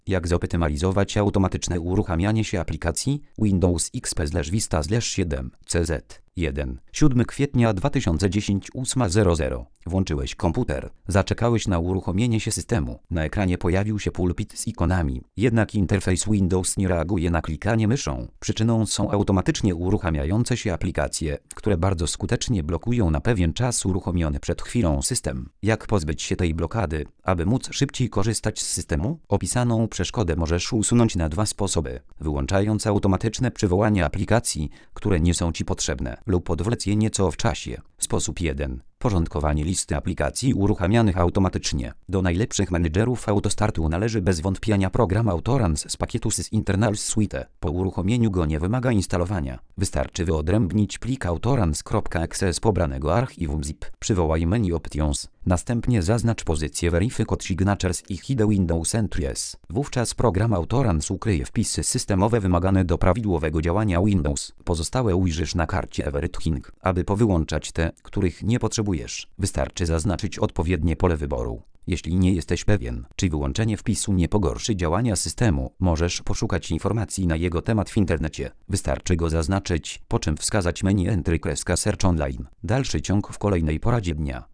Jak zoptymalizować automatyczne uruchamianie się aplikacji Windows XP/Vista/7 CZ 1. 7 kwietnia 2010 8:00. Włączyłeś komputer. Zaczekałeś na uruchomienie się systemu. Na ekranie pojawił się pulpit z ikonami. Jednak interfejs Windows nie reaguje na klikanie myszą. Przyczyną są automatycznie uruchamiające się aplikacje, które bardzo skutecznie blokują na pewien czas uruchomiony przed chwilą system. Jak pozbyć się tej blokady, aby móc szybciej korzystać z systemu? Opisaną przeszkodę możesz usunąć na dwa sposoby. Wyłączając automatyczne przywołanie aplikacji, które nie są Ci potrzebne, lub odwlec je nieco w czasie. Sposób 1. Porządkowanie listy aplikacji uruchamianych automatycznie. Do najlepszych menedżerów autostartu należy bez wątpienia program Autorans z pakietu Sys Internals Suite. Po uruchomieniu go nie wymaga instalowania. Wystarczy wyodrębnić plik autorans.exe z pobranego archiwum zip. Przywołaj menu Options. Następnie zaznacz pozycję Verify Code Signatures i Hide Windows Entries. Wówczas program Autorans ukryje wpisy systemowe wymagane do prawidłowego działania Windows. Pozostałe ujrzysz na karcie Everything. Aby powyłączać te, których nie potrzebujesz, wystarczy zaznaczyć odpowiednie pole wyboru. Jeśli nie jesteś pewien, czy wyłączenie wpisu nie pogorszy działania systemu, możesz poszukać informacji na jego temat w internecie. Wystarczy go zaznaczyć, po czym wskazać menu Entry/Search Online. Dalszy ciąg w kolejnej poradzie dnia.